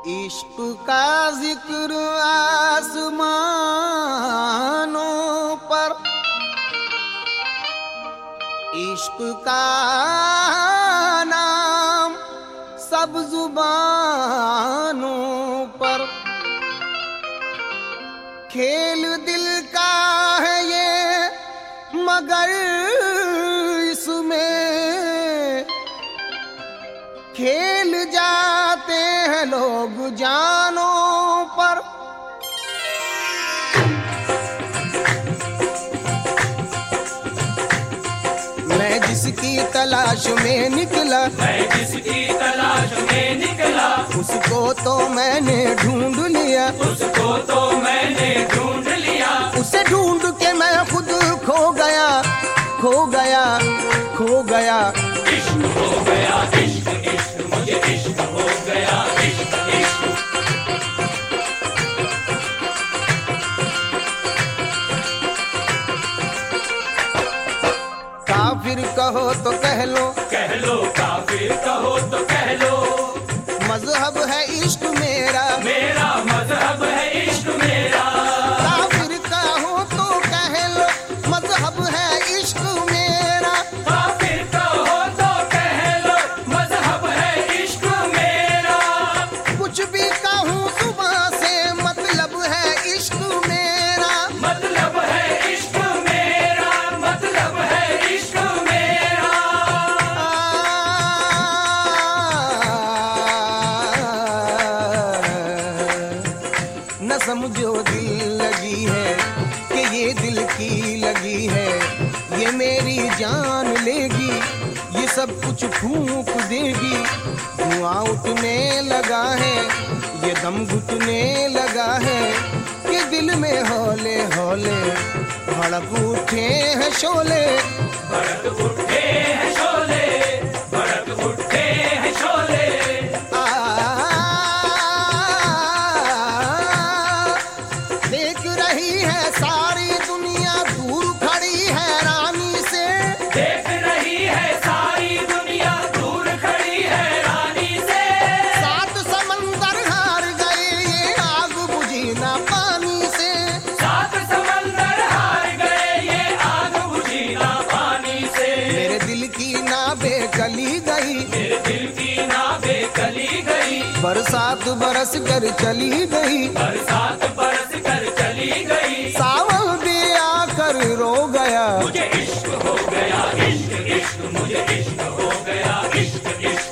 इश्क का जिक्र आसमानों पर, इश्क का नाम सब जुबानों पर। खेल दिल का है ये मगर इसमें खेल जाते हैं लोग जानों पर। मैं जिसकी तलाश में निकला, मैं जिसकी तलाश में निकला, उसको तो मैंने ढूंढ लिया, उसको तो मैंने ढूंढ लिया। उसे ढूंढ के मैं खुद खो गया, खो गया, खो गया। इश्क हो गया, इश्क इश्क मुझे इश्क हो गया, इश्क इश्क। काफिर कहो तो कह लो, कह लो काफिर कहो तो कह लो, मजहब है इश्क मेरा, मेरा मजहब है इश्क मेरा। काफिर कहो तो कह लो, मजहब है इश्क मेरा। काफिर कहो तो कह लो, मजहब है इश्क मेरा। कुछ भी कहूँ सुबह से मतलब है इश्क मेरा, मतलब है इश्क मेरा, मतलब है इश्क मेरा। न समझो दिल लगी है कि ये दिल की लगी है, ये मेरी जान लेगी, ये सब कुछ फूंक देगी। धुआं उठने लगा है, ये दम घुटने लगा है, कि दिल में हौले हौले भड़क उठे हैं शोले। भड़क उठे हैं शोले, भड़क उठे हैं शोले। देख रही है सारी दुनिया दूर खड़ी है रानी से, देख रही है सारी दुनिया दूर खड़ी है रानी से। सात समंदर हार गए ये आग बुझी ना पानी से। सात समंदर हार गए ये आग बुझी ना पानी से। मेरे दिल की नावें चली गई, मेरे दिल की नावें चली गई, बरसात बरस कर चली गई, बरसात बरस कर चली गई। सावन भी आकर रो गया। मुझे इश्क हो गया, इश्क इश्क मुझे इश्क हो गया, इश्क इश्क।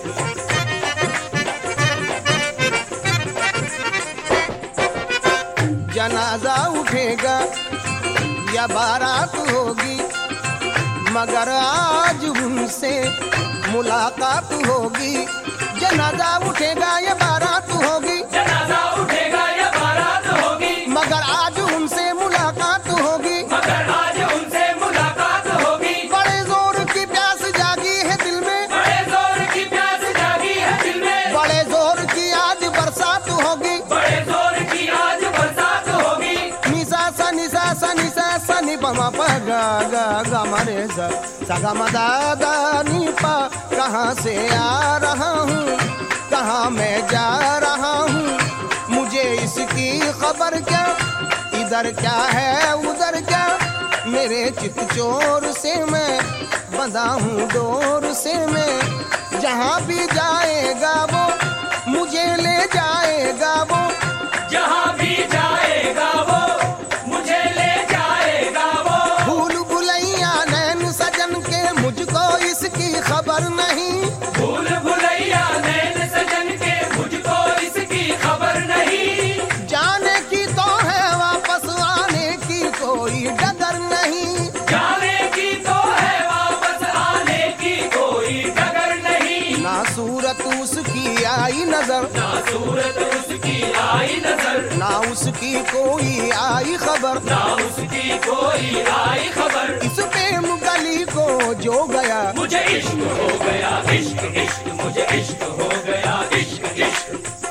जनाजा उठेगा या बारात होगी, मगर आज उनसे मुलाकात होगी। जनाजा उठेगा या बारात होगी, जनाजा उठेगा या बारात होगी, मगर आज उनसे मुलाकात होगी। मगर आज उनसे मुलाकात होगी। बड़े जोर की प्यास जागी है दिल में, बड़े जोर की प्यास जागी है दिल में, बड़े जोर की आज बरसात होगी। बड़े जोर की आज बरसात होगी। निसा सा निसा सा निसा सा नि पमा पा गा गा गा मरे सा सा गा मा दा दा नि पा। कहाँ से आ रहा हूँ, कहाँ मैं जा रहा हूँ, मुझे इसकी खबर क्या। इधर क्या है उधर क्या, मेरे चित चोर से मैं बंधा हूँ डोर से मैं। जहाँ भी जाएगा वो मुझे ले जाएगा वो, जहाँ भी जाएगा वो मुझे ले जाएगा वो। भूल भुलैया नैन सजन के मुझको इसकी खबर नहीं। भूल भुलैया नैन सजन के मुझको इसकी खबर नहीं। जाने की तो है वापस आने की कोई डगर नहीं, जाने की तो है वापस आने की कोई डगर नहीं। ना सूरत उसकी आई नजर, ना सूरत उसकी आई नजर, ना उसकी कोई आई खबर। ना उसकी कोई आई खबर। इस प्रेम गली को जो गया, मुझे इश्क हो गया, इश्क इश्क मुझे इश्क हो गया, इश्क इश्क।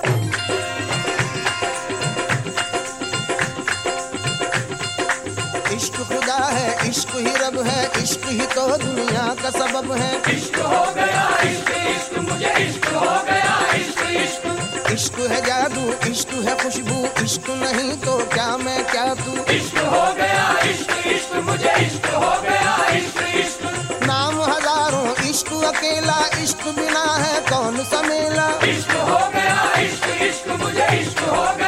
इश्क खुदा है, इश्क ही रब है, इश्क ही तो दुनिया का सबब है। इश्क हो गया, इश्क इश्क मुझे इश्क हो गया, इश्क इश्क। इश्क है जादू, इश्क है खुशबू, इश्क नहीं तो क्या मैं क्या तू। इश्क हो गया इश्क इश्क मुझे इश्क हो गया इश्क इश्क। नाम हजारों इश्क अकेला, इश्क बिना है कौन सा मेला। इश्क हो गया इश्क इश्क मुझे इश्क हो गया